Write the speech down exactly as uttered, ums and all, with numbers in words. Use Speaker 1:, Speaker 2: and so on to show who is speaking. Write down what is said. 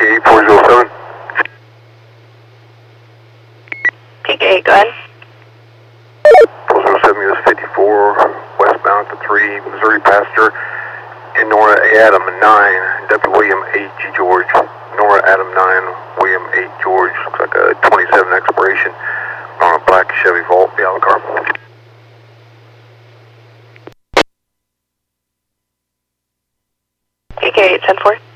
Speaker 1: eight four zero seven.
Speaker 2: P K eight, go ahead.
Speaker 1: four zero seven U S fifty-four, westbound to three, Missouri passenger, in Nora Adam nine, W William eight G George, Nora Adam nine, William eight George, looks like a twenty-seven expiration on a black Chevy Volt, yellow car.
Speaker 2: P K eight ten four.